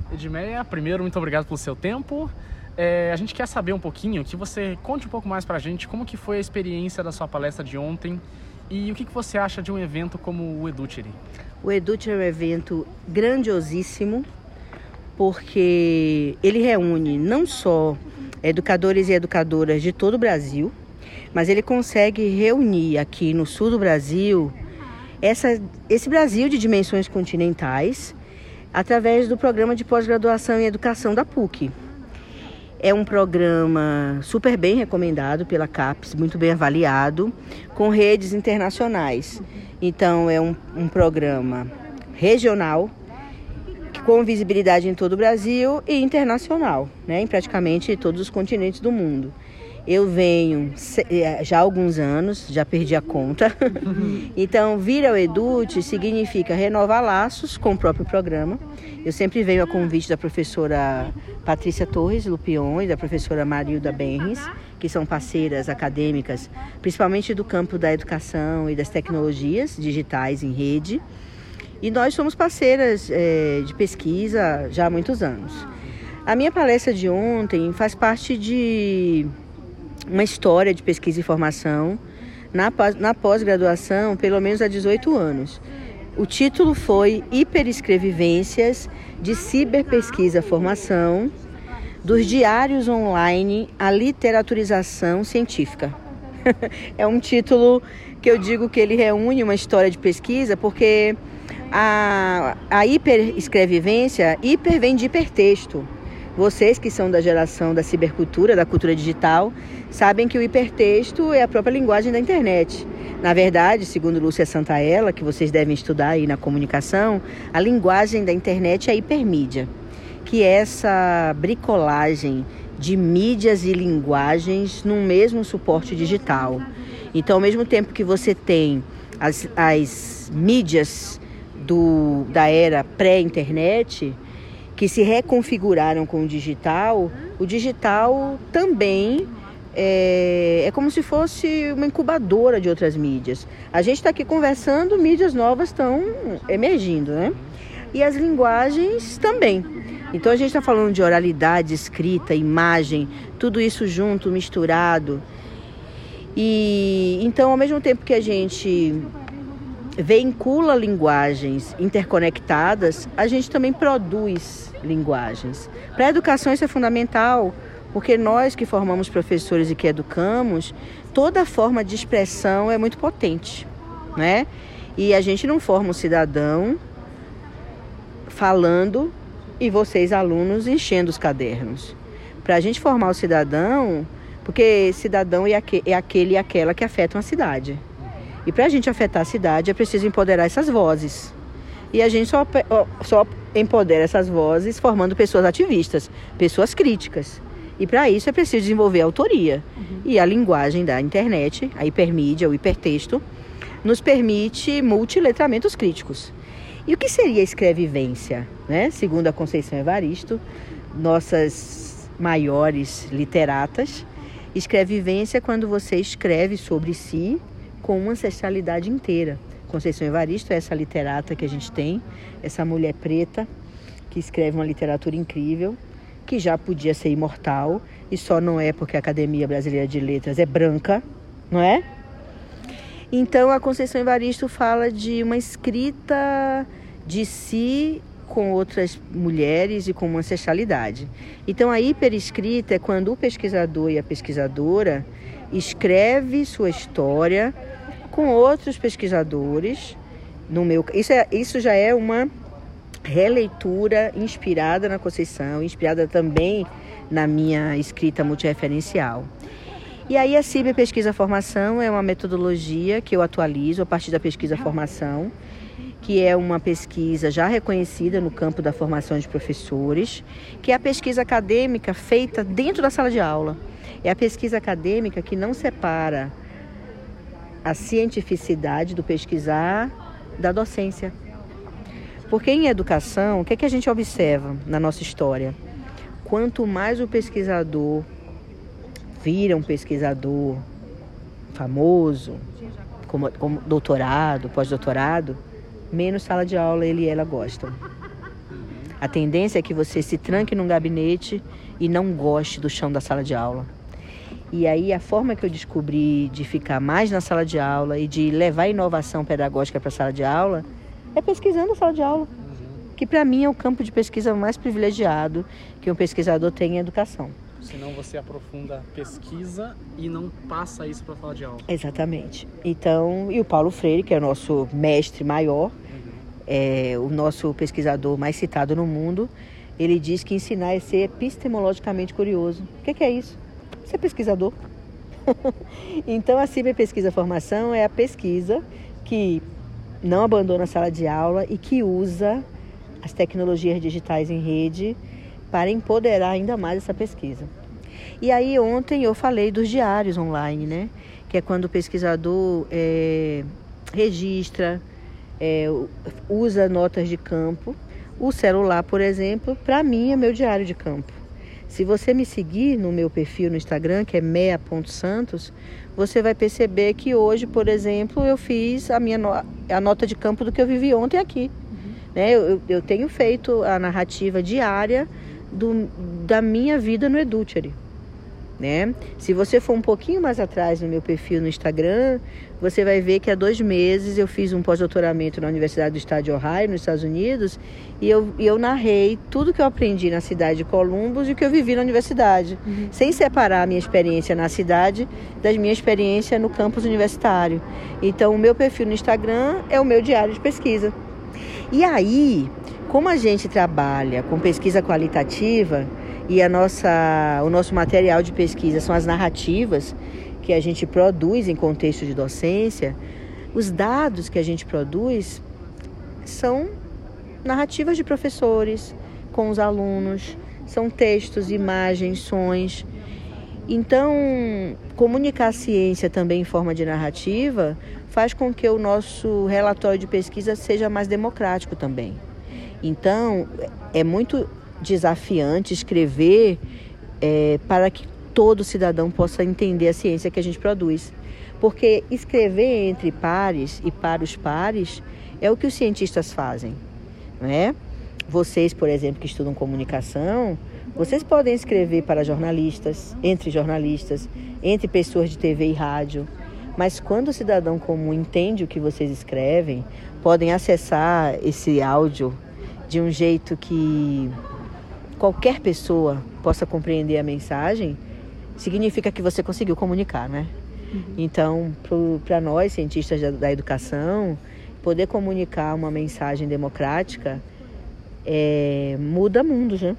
Edmeia, primeiro, muito obrigado pelo seu tempo. A gente quer saber um pouquinho, que você conte um pouco mais pra gente como que foi a experiência da sua palestra de ontem e o que você acha de um evento como o Edutiri. O Edutiri é um evento grandiosíssimo, porque ele reúne não só educadores e educadoras de todo o Brasil, mas ele consegue reunir aqui no sul do Brasil esse Brasil de dimensões continentais através do programa de pós-graduação em educação da PUC. É um programa super bem recomendado pela CAPES, muito bem avaliado, com redes internacionais. Então é um programa regional, com visibilidade em todo o Brasil e internacional, né, em praticamente todos os continentes do mundo. Eu venho já há alguns anos, já perdi a conta. Então, vir ao Edut significa renovar laços com o próprio programa. Eu sempre venho a convite da professora Patrícia Torres Lupion e da professora Marilda Benris, que são parceiras acadêmicas, principalmente do campo da educação e das tecnologias digitais em rede. E nós somos parceiras de pesquisa já há muitos anos. A minha palestra de ontem faz parte de uma história de pesquisa e formação na pós-graduação, pelo menos há 18 anos. O título foi Hiperescrevivências de Ciberpesquisa Formação, dos diários online à literaturização científica. É um título que eu digo que ele reúne uma história de pesquisa, porque a hiperescrevivência, hiper vem de hipertexto. Vocês que são da geração da cibercultura, da cultura digital, sabem que o hipertexto é a própria linguagem da internet. Na verdade, segundo Lúcia Santaella, que vocês devem estudar aí na comunicação, a linguagem da internet é a hipermídia, que é essa bricolagem de mídias e linguagens num mesmo suporte digital. Então, ao mesmo tempo que você tem as mídias da era pré-internet, que se reconfiguraram com o digital também é como se fosse uma incubadora de outras mídias. A gente está aqui conversando, mídias novas estão emergindo, né? E as linguagens também. Então a gente está falando de oralidade, escrita, imagem, tudo isso junto, misturado. E então, ao mesmo tempo que a gente vincula linguagens interconectadas, a gente também produz linguagens. Para a educação isso é fundamental, porque nós que formamos professores e que educamos, toda forma de expressão é muito potente, né? E a gente não forma um cidadão falando e vocês, alunos, enchendo os cadernos. Para a gente formar o cidadão, porque cidadão é aquele e aquela que afetam a cidade. E para a gente afetar a cidade é preciso empoderar essas vozes. E a gente só empodera essas vozes formando pessoas ativistas, pessoas críticas. E para isso é preciso desenvolver a autoria. E a linguagem da internet, a hipermídia, o hipertexto, nos permite multiletramentos críticos. E o que seria a escrevivência, né? Segundo a Conceição Evaristo, nossas maiores literatas, escrevivência é quando você escreve sobre si com uma ancestralidade inteira. Conceição Evaristo é essa literata que a gente tem, essa mulher preta que escreve uma literatura incrível, que já podia ser imortal e só não é porque a Academia Brasileira de Letras é branca, não é? Então a Conceição Evaristo fala de uma escrita de si com outras mulheres e com uma ancestralidade. Então a hiperescrita é quando o pesquisador e a pesquisadora escreve sua história com outros pesquisadores. Isso já é uma releitura inspirada na Conceição, inspirada também na minha escrita multireferencial. E aí a ciberpesquisa-formação é uma metodologia que eu atualizo a partir da pesquisa-formação, que é uma pesquisa já reconhecida no campo da formação de professores, que é a pesquisa acadêmica feita dentro da sala de aula. É a pesquisa acadêmica que não separa a cientificidade do pesquisar da docência. Porque em educação, o que é que a gente observa na nossa história? Quanto mais o pesquisador vira um pesquisador famoso, como doutorado, pós-doutorado, menos sala de aula ele e ela gostam. A tendência é que você se tranque num gabinete e não goste do chão da sala de aula. E aí a forma que eu descobri de ficar mais na sala de aula e de levar inovação pedagógica para a sala de aula é pesquisando a sala de aula. Que para mim é o campo de pesquisa mais privilegiado que um pesquisador tem em educação. Senão você aprofunda a pesquisa e não passa isso para a sala de aula. Exatamente. Então, e o Paulo Freire, que é o nosso mestre maior, é o nosso pesquisador mais citado no mundo, ele diz que ensinar é ser epistemologicamente curioso. O que é isso? Ser pesquisador. Então, a Ciber Pesquisa Formação é a pesquisa que não abandona a sala de aula e que usa as tecnologias digitais em rede para empoderar ainda mais essa pesquisa. E aí ontem eu falei dos diários online, né? Que é quando o pesquisador registra, usa notas de campo. O celular, por exemplo, para mim é meu diário de campo. Se você me seguir no meu perfil no Instagram, que é mea.santos, você vai perceber que hoje, por exemplo, eu fiz a nota de campo do que eu vivi ontem aqui. Né? Eu tenho feito a narrativa diária da minha vida no Educere. Né? Se você for um pouquinho mais atrás no meu perfil no Instagram, você vai ver que há 2 meses eu fiz um pós-doutoramento na Universidade do Estado de Ohio, nos Estados Unidos, e eu narrei tudo que eu aprendi na cidade de Columbus e o que eu vivi na universidade, sem separar a minha experiência na cidade da minha experiência no campus universitário. Então, o meu perfil no Instagram é o meu diário de pesquisa. E aí, como a gente trabalha com pesquisa qualitativa e o nosso material de pesquisa são as narrativas que a gente produz em contexto de docência, os dados que a gente produz são narrativas de professores com os alunos, são textos, imagens, sons. Então, comunicar a ciência também em forma de narrativa faz com que o nosso relatório de pesquisa seja mais democrático também. Então, é muito desafiante escrever para que todo cidadão possa entender a ciência que a gente produz. Porque escrever entre pares e para os pares é o que os cientistas fazem, não é? Vocês, por exemplo, que estudam comunicação, vocês podem escrever para jornalistas, entre pessoas de TV e rádio. Mas quando o cidadão comum entende o que vocês escrevem, podem acessar esse áudio de um jeito que qualquer pessoa possa compreender a mensagem, significa que você conseguiu comunicar, né? Então, para nós, cientistas da educação, poder comunicar uma mensagem democrática muda mundos, né?